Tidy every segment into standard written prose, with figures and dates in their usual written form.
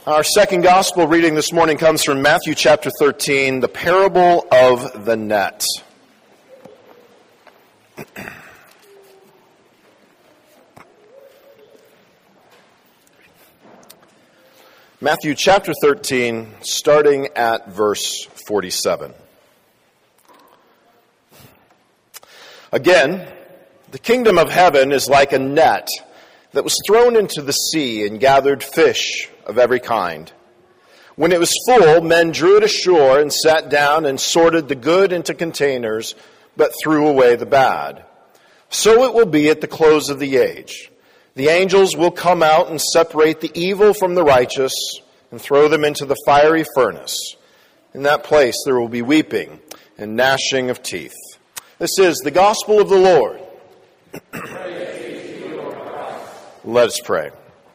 Our second gospel reading this morning comes from Matthew chapter 13, the parable of the net. Matthew chapter 13, starting at verse 47. Again, the kingdom of heaven is like a net that was thrown into the sea and gathered fish of every kind. When it was full, men drew it ashore and sat down and sorted the good into containers, but threw away the bad. So it will be at the close of the age. The angels will come out and separate the evil from the righteous and throw them into the fiery furnace. In that place there will be weeping and gnashing of teeth. This is the gospel of the Lord. Let us pray.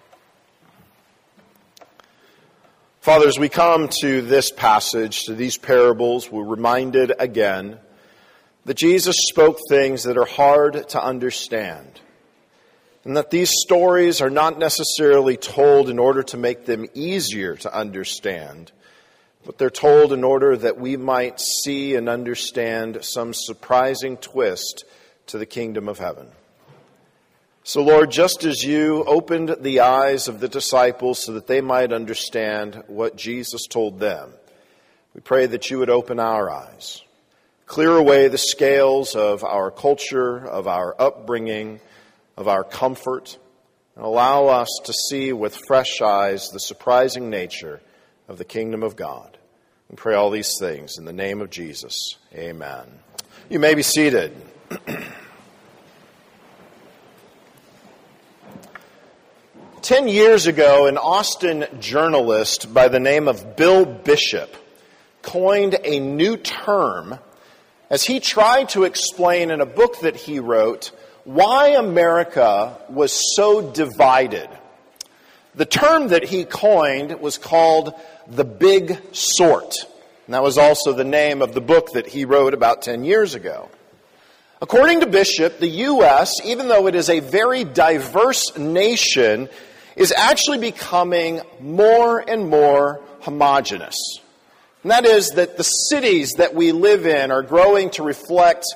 Father, as we come to this passage, to these parables, we're reminded again that Jesus spoke things that are hard to understand, and that these stories are not necessarily told in order to make them easier to understand, but they're told in order that we might see and understand some surprising twist to the kingdom of heaven. So, Lord, just as you opened the eyes of the disciples so that they might understand what Jesus told them, we pray that you would open our eyes, clear away the scales of our culture, of our upbringing, of our comfort, and allow us to see with fresh eyes the surprising nature of the kingdom of God. We pray all these things in the name of Jesus. Amen. You may be seated. 10 years ago, an Austin journalist by the name of Bill Bishop coined a new term as he tried to explain in a book that he wrote why America was so divided. The term that he coined was called the Big Sort. And that was also the name of the book that he wrote about 10 years ago. According to Bishop, the U.S., even though it is a very diverse nation, is actually becoming more and more homogeneous. And that is that the cities that we live in are growing to reflect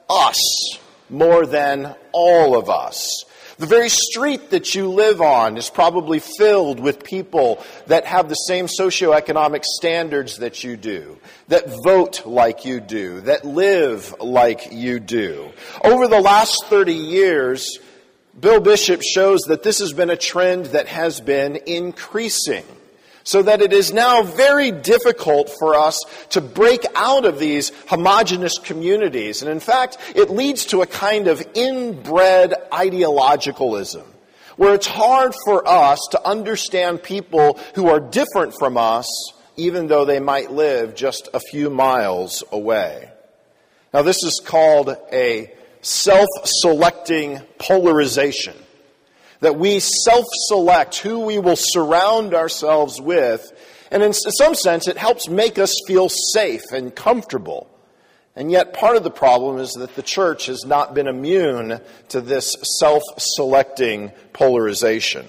us more than all of us. The very street that you live on is probably filled with people that have the same socioeconomic standards that you do, that vote like you do, that live like you do. Over the last 30 years, Bill Bishop shows that this has been a trend that has been increasing, so that it is now very difficult for us to break out of these homogeneous communities. And in fact, it leads to a kind of inbred ideologicalism, where it's hard for us to understand people who are different from us, even though they might live just a few miles away. Now, this is called a self-selecting polarization, that we self-select who we will surround ourselves with, and in some sense it helps make us feel safe and comfortable. And yet part of the problem is that the church has not been immune to this self-selecting polarization.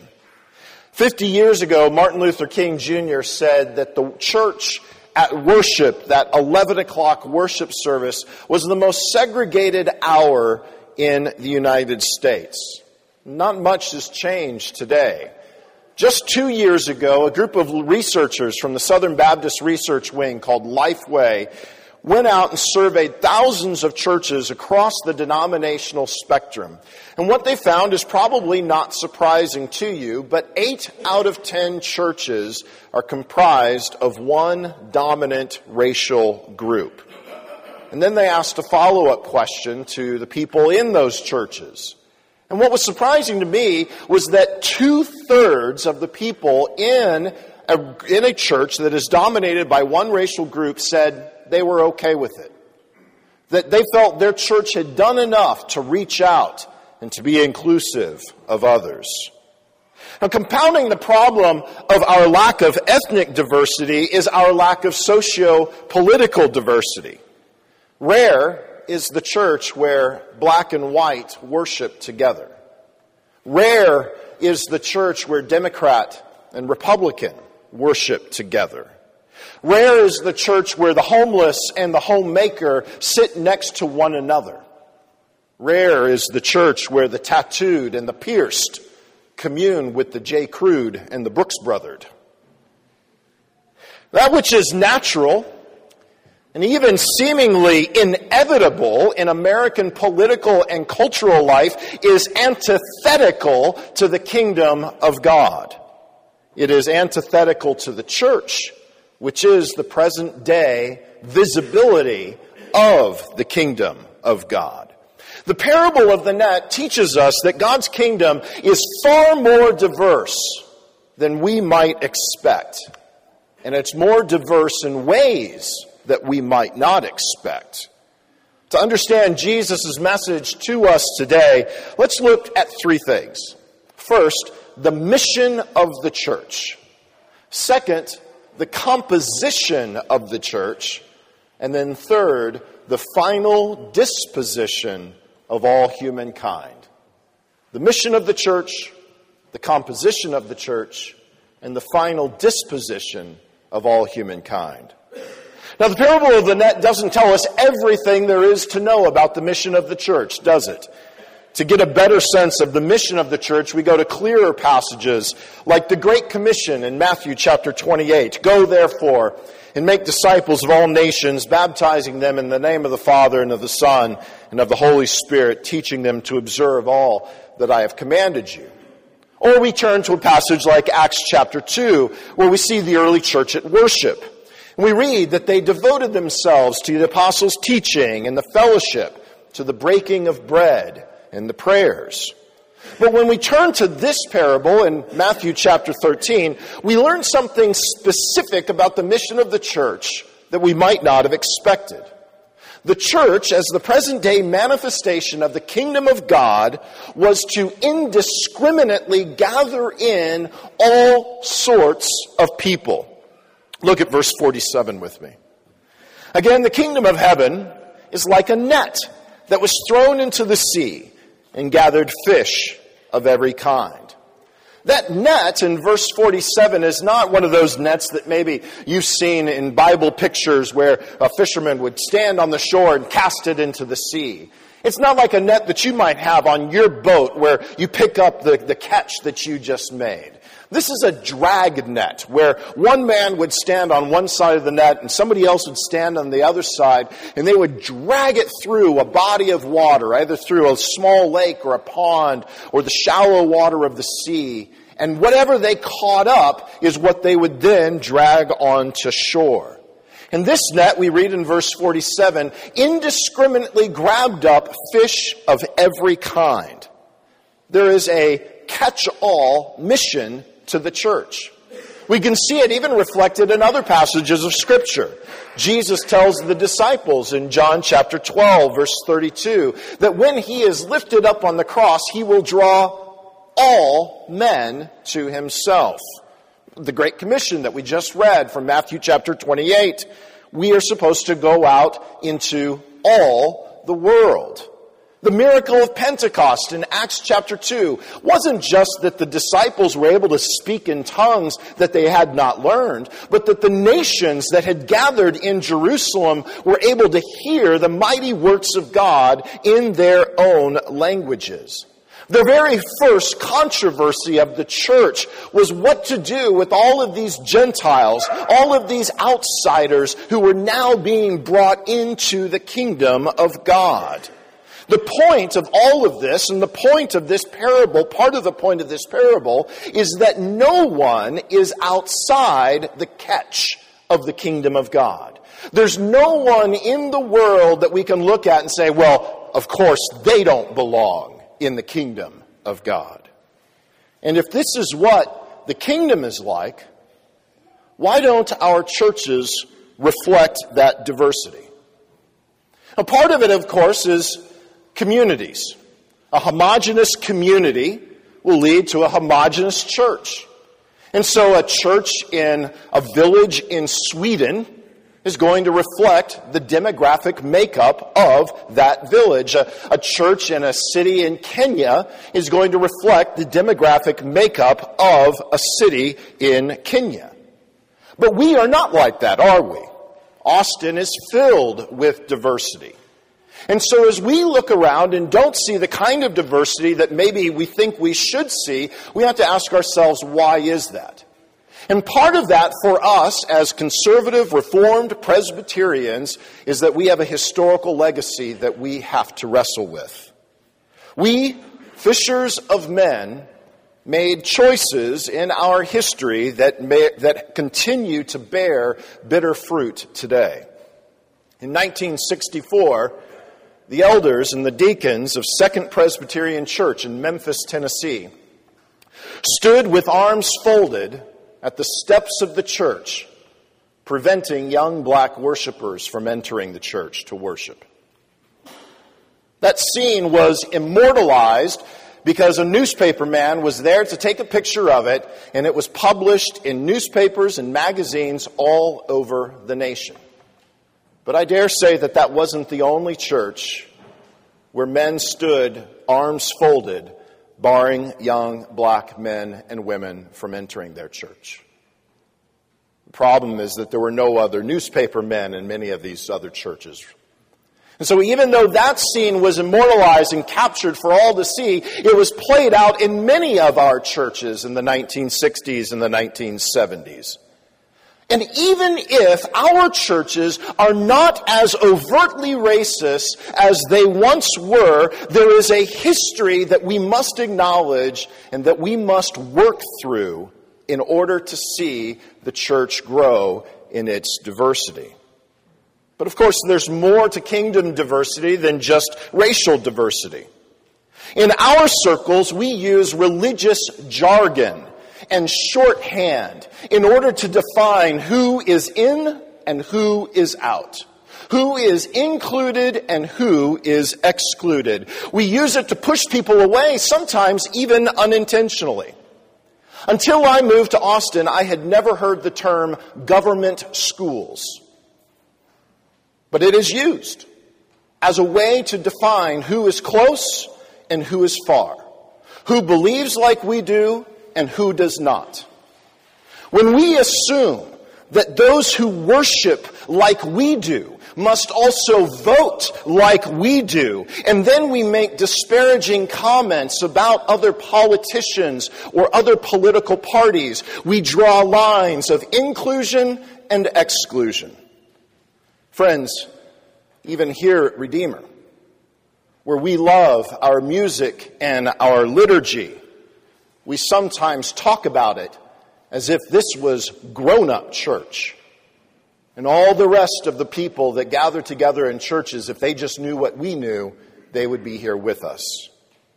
50 years ago, Martin Luther King Jr. said that the church at worship, that 11 o'clock worship service, was the most segregated hour in the United States. Not much has changed today. Just 2 years ago, a group of researchers from the Southern Baptist Research Wing called Lifeway went out and surveyed thousands of churches across the denominational spectrum. And what they found is probably not surprising to you, but 8 out of 10 churches are comprised of one dominant racial group. And then they asked a follow-up question to the people in those churches. And what was surprising to me was that 2/3 of the people in a church that is dominated by one racial group said they were okay with it. That they felt their church had done enough to reach out and to be inclusive of others. Now, compounding the problem of our lack of ethnic diversity is our lack of socio-political diversity. Rare is the church where black and white worship together. Rare is the church where Democrat and Republican worship together. Rare is the church where the homeless and the homemaker sit next to one another. Rare is the church where the tattooed and the pierced commune with the J. Crude and the Brooks Brothered. That which is natural and even seemingly inevitable in American political and cultural life is antithetical to the kingdom of God. It is antithetical to the church, which is the present day visibility of the kingdom of God. The parable of the net teaches us that God's kingdom is far more diverse than we might expect. And it's more diverse in ways that we might not expect. To understand Jesus' message to us today, let's look at three things. First, the mission of the church. Second, the composition of the church. And then third, the final disposition of all humankind. The mission of the church, the composition of the church, and the final disposition of all humankind. Now, the parable of the net doesn't tell us everything there is to know about the mission of the church, does it? To get a better sense of the mission of the church, we go to clearer passages like the Great Commission in Matthew chapter 28. Go, therefore, and make disciples of all nations, baptizing them in the name of the Father and of the Son and of the Holy Spirit, teaching them to observe all that I have commanded you. Or we turn to a passage like Acts chapter 2, where we see the early church at worship. We read that they devoted themselves to the apostles' teaching and the fellowship, to the breaking of bread and the prayers. But when we turn to this parable in Matthew chapter 13, we learn something specific about the mission of the church that we might not have expected. The church, as the present-day manifestation of the kingdom of God, was to indiscriminately gather in all sorts of people. Look at verse 47 with me. Again, the kingdom of heaven is like a net that was thrown into the sea and gathered fish of every kind. That net in verse 47 is not one of those nets that maybe you've seen in Bible pictures where a fisherman would stand on the shore and cast it into the sea. It's not like a net that you might have on your boat where you pick up the catch that you just made. This is a drag net where one man would stand on one side of the net and somebody else would stand on the other side, and they would drag it through a body of water, either through a small lake or a pond or the shallow water of the sea. And whatever they caught up is what they would then drag onto shore. And this net, we read in verse 47, indiscriminately grabbed up fish of every kind. There is a catch-all mission to the church. We can see it even reflected in other passages of Scripture. Jesus tells the disciples in John chapter 12, verse 32, that when he is lifted up on the cross, he will draw all men to himself. The Great Commission that we just read from Matthew chapter 28, we are supposed to go out into all the world. The miracle of Pentecost in Acts chapter 2 wasn't just that the disciples were able to speak in tongues that they had not learned, but that the nations that had gathered in Jerusalem were able to hear the mighty works of God in their own languages. The very first controversy of the church was what to do with all of these Gentiles, all of these outsiders who were now being brought into the kingdom of God. The point of all of this, and the point of this parable, part of the point of this parable, is that no one is outside the catch of the kingdom of God. There's no one in the world that we can look at and say, well, of course, they don't belong in the kingdom of God. And if this is what the kingdom is like, why don't our churches reflect that diversity? A part of it, of course, is communities. A homogeneous community will lead to a homogeneous church. And so a church in a village in Sweden is going to reflect the demographic makeup of that village. A church in a city in Kenya is going to reflect the demographic makeup of a city in Kenya. But we are not like that, are we? Austin is filled with diversity. And so as we look around and don't see the kind of diversity that maybe we think we should see, we have to ask ourselves, why is that? And part of that for us as conservative, Reformed Presbyterians is that we have a historical legacy that we have to wrestle with. We, fishers of men, made choices in our history that continue to bear bitter fruit today. In 1964, the elders and the deacons of Second Presbyterian Church in Memphis, Tennessee, stood with arms folded at the steps of the church, preventing young black worshipers from entering the church to worship. That scene was immortalized because a newspaper man was there to take a picture of it, and it was published in newspapers and magazines all over the nation. But I dare say that that wasn't the only church where men stood, arms folded, barring young black men and women from entering their church. The problem is that there were no other newspaper men in many of these other churches. And so even though that scene was immortalized and captured for all to see, it was played out in many of our churches in the 1960s and the 1970s. And even if our churches are not as overtly racist as they once were, there is a history that we must acknowledge and that we must work through in order to see the church grow in its diversity. But of course, there's more to kingdom diversity than just racial diversity. In our circles, we use religious jargon and shorthand in order to define who is in and who is out, who is included and who is excluded. We use it to push people away, sometimes even unintentionally. Until I moved to Austin, I had never heard the term government schools. But it is used as a way to define who is close and who is far, who believes like we do and who does not. When we assume that those who worship like we do must also vote like we do, and then we make disparaging comments about other politicians or other political parties, we draw lines of inclusion and exclusion. Friends, even here at Redeemer, where we love our music and our liturgy, we sometimes talk about it as if this was grown-up church. And all the rest of the people that gather together in churches, if they just knew what we knew, they would be here with us.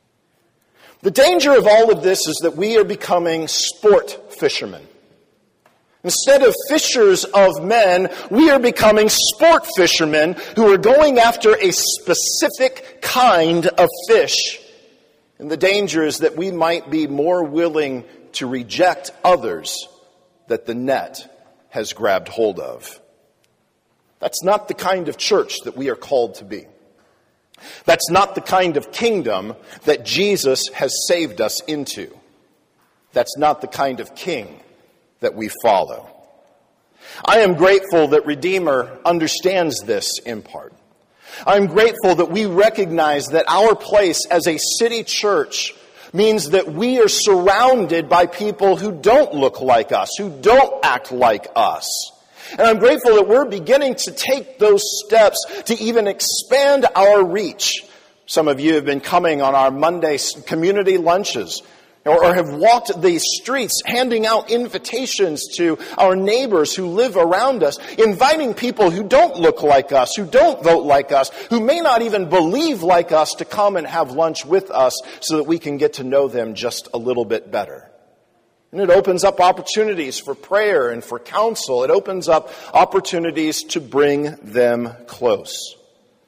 The danger of all of this is that we are becoming sport fishermen. Instead of fishers of men, we are becoming sport fishermen who are going after a specific kind of fish. And the danger is that we might be more willing to reject others that the net has grabbed hold of. That's not the kind of church that we are called to be. That's not the kind of kingdom that Jesus has saved us into. That's not the kind of king that we follow. I am grateful that Redeemer understands this in part. I'm grateful that we recognize that our place as a city church means that we are surrounded by people who don't look like us, who don't act like us. And I'm grateful that we're beginning to take those steps to even expand our reach. Some of you have been coming on our Monday community lunches, or have walked the streets handing out invitations to our neighbors who live around us, inviting people who don't look like us, who don't vote like us, who may not even believe like us to come and have lunch with us so that we can get to know them just a little bit better. And it opens up opportunities for prayer and for counsel. It opens up opportunities to bring them close.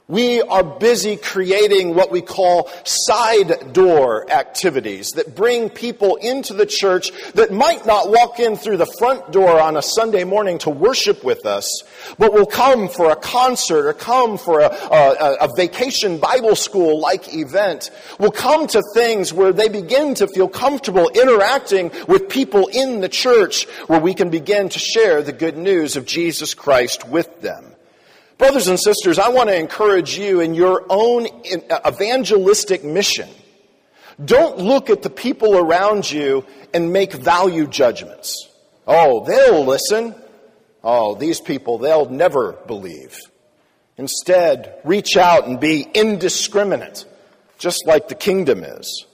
We are busy creating what we call side door activities that bring people into the church that might not walk in through the front door on a Sunday morning to worship with us, but will come for a concert or come for a vacation Bible school-like event, will come to things where they begin to feel comfortable interacting with people in the church, where we can begin to share the good news of Jesus Christ with them. Brothers and sisters, I want to encourage you in your own evangelistic mission. Don't look at the people around you and make value judgments. Oh, they'll listen. Oh, these people, they'll never believe. Instead, reach out and be indiscriminate, just like the kingdom is.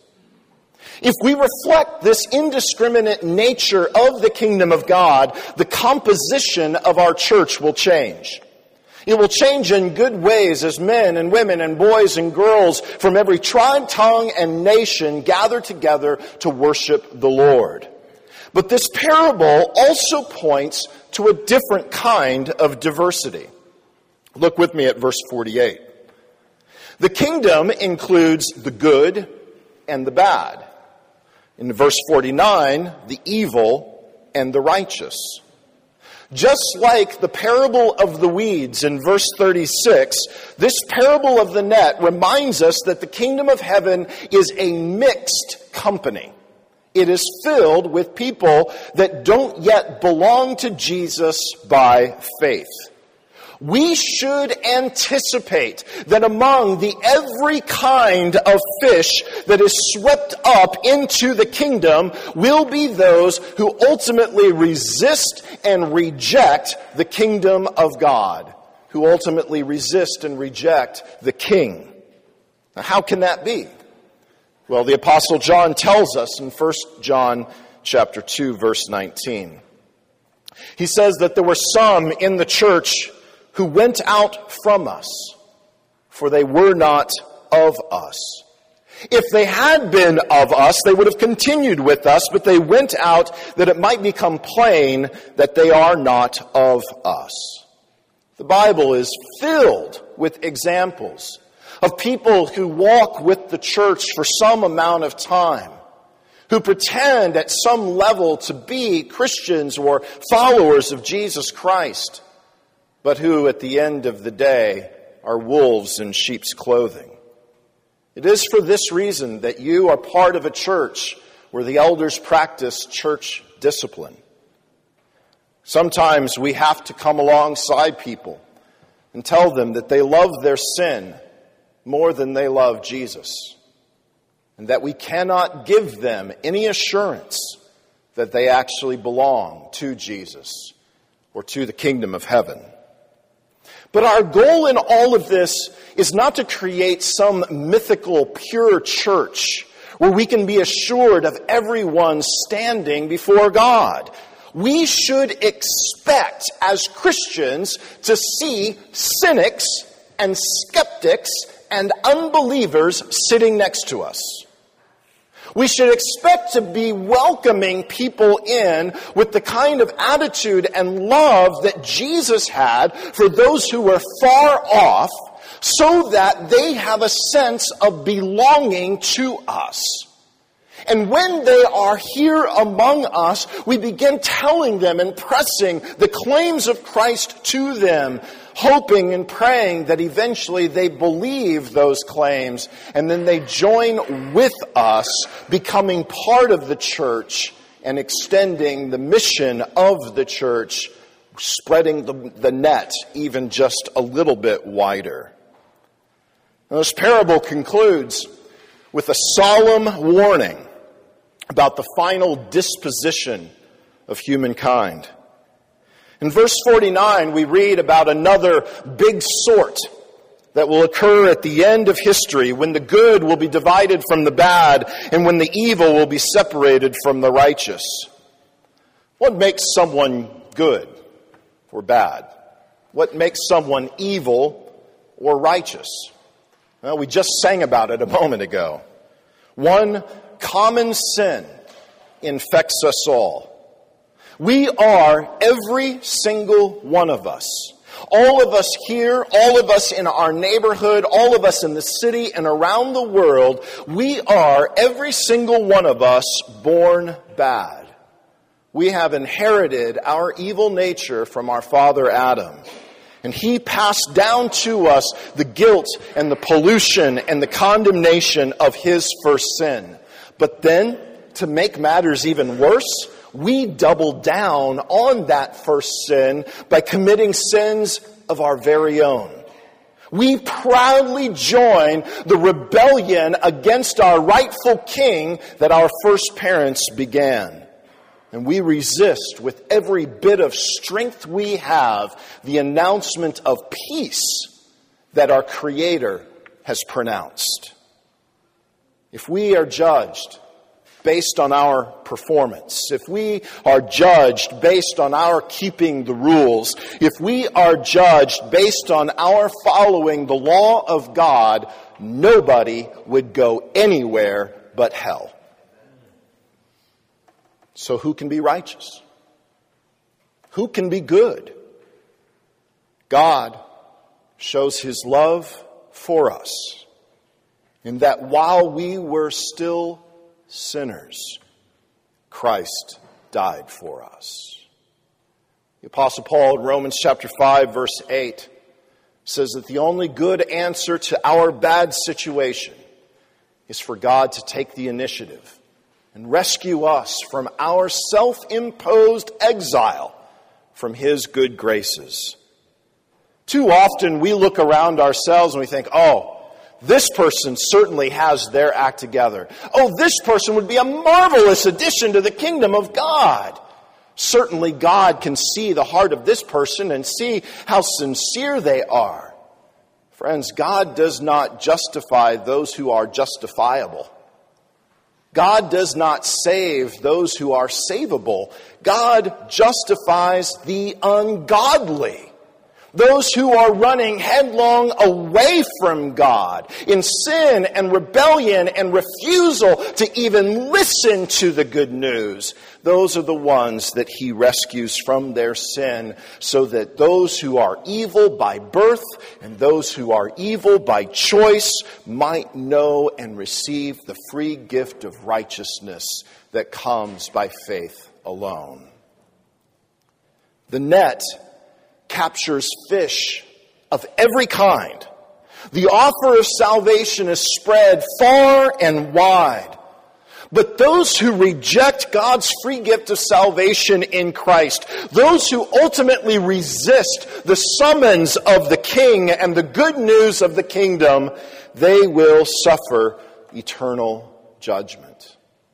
If we reflect this indiscriminate nature of the kingdom of God, the composition of our church will change. It will change in good ways as men and women and boys and girls from every tribe, tongue, and nation gather together to worship the Lord. But this parable also points to a different kind of diversity. Look with me at verse 48. The kingdom includes the good and the bad. In verse 49, the evil and the righteous. Just like the parable of the weeds in verse 36, this parable of the net reminds us that the kingdom of heaven is a mixed company. It is filled with people that don't yet belong to Jesus by faith. We should anticipate that among the every kind of fish that is swept up into the kingdom will be those who ultimately resist and reject the kingdom of God, who ultimately resist and reject the King. Now, how can that be? Well, the Apostle John tells us in 1 John chapter 2, verse 19. He says that there were some in the church who went out from us, for they were not of us. If they had been of us, they would have continued with us, but they went out that it might become plain that they are not of us. The Bible is filled with examples of people who walk with the church for some amount of time, who pretend at some level to be Christians or followers of Jesus Christ, but who at the end of the day are wolves in sheep's clothing. It is for this reason that you are part of a church where the elders practice church discipline. Sometimes we have to come alongside people and tell them that they love their sin more than they love Jesus, and that we cannot give them any assurance that they actually belong to Jesus or to the kingdom of heaven. But our goal in all of this is not to create some mythical, pure church where we can be assured of everyone standing before God. We should expect as Christians to see cynics and skeptics and unbelievers sitting next to us. We should expect to be welcoming people in with the kind of attitude and love that Jesus had for those who were far off, so that they have a sense of belonging to us. And when they are here among us, we begin telling them and pressing the claims of Christ to them, hoping and praying that eventually they believe those claims, and then they join with us, becoming part of the church and extending the mission of the church, spreading the net even just a little bit wider. Now, this parable concludes with a solemn warning about the final disposition of humankind. In verse 49, we read about another big sort that will occur at the end of history, when the good will be divided from the bad and when the evil will be separated from the righteous. What makes someone good or bad? What makes someone evil or righteous? Well, we just sang about it a moment ago. One common sin infects us all. We are, every single one of us, All of us here, all of us in our neighborhood, all of us in the city and around the world, we are, every single one of us, born bad. We have inherited our evil nature from our father Adam. And he passed down to us the guilt and the pollution and the condemnation of his first sin. But then, to make matters even worse, we double down on that first sin by committing sins of our very own. We proudly join the rebellion against our rightful king that our first parents began. And we resist with every bit of strength we have the announcement of peace that our Creator has pronounced. If we are judged based on our performance, if we are judged based on our keeping the rules, if we are judged based on our following the law of God, nobody would go anywhere but hell. So who can be righteous? Who can be good? God shows his love for us in that while we were still sinners, Christ died for us. The Apostle Paul in Romans chapter 5, verse 8 says that the only good answer to our bad situation is for God to take the initiative and rescue us from our self-imposed exile from his good graces. Too often we look around ourselves and we think, oh, this person certainly has their act together. Oh, this person would be a marvelous addition to the kingdom of God. Certainly God can see the heart of this person and see how sincere they are. Friends, God does not justify those who are justifiable. God does not save those who are savable. God justifies the ungodly. Those who are running headlong away from God in sin and rebellion and refusal to even listen to the good news. Those are the ones that he rescues from their sin so that those who are evil by birth and those who are evil by choice might know and receive the free gift of righteousness that comes by faith alone. The net captures fish of every kind. The offer of salvation is spread far and wide. But those who reject God's free gift of salvation in Christ, those who ultimately resist the summons of the King and the good news of the kingdom, they will suffer eternal judgment.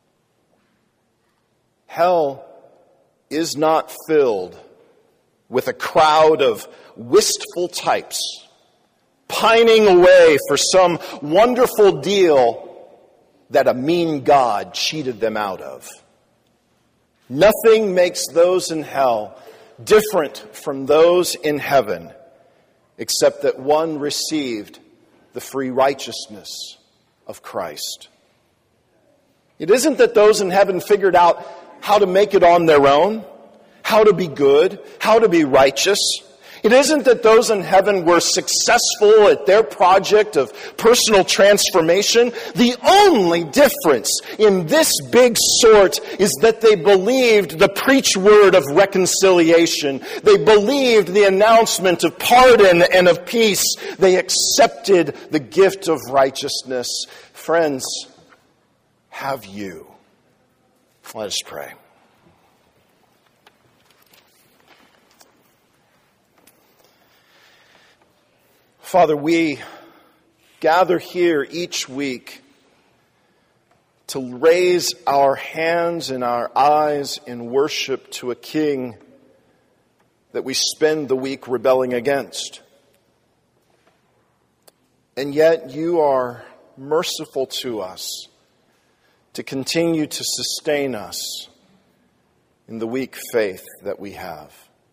Hell is not filled with a crowd of wistful types pining away for some wonderful deal that a mean God cheated them out of. Nothing makes those in hell different from those in heaven, except that one received the free righteousness of Christ. It isn't that those in heaven figured out how to make it on their own, how to be good, how to be righteous. It isn't that those in heaven were successful at their project of personal transformation. The only difference in this big sort is that they believed the preached word of reconciliation. They believed the announcement of pardon and of peace. They accepted the gift of righteousness. Friends, have you? Let us pray. Father, we gather here each week to raise our hands and our eyes in worship to a King that we spend the week rebelling against. And yet you are merciful to us to continue to sustain us in the weak faith that we have.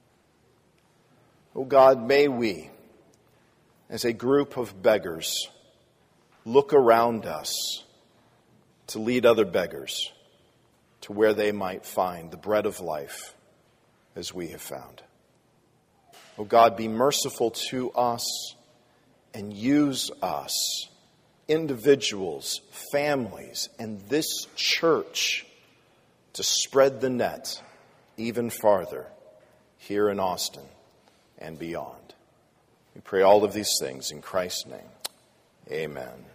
Oh God, may we, as a group of beggars, look around us to lead other beggars to where they might find the bread of life as we have found. O God, be merciful to us and use us, individuals, families, and this church to spread the net even farther here in Austin and beyond. We pray all of these things in Christ's name. Amen.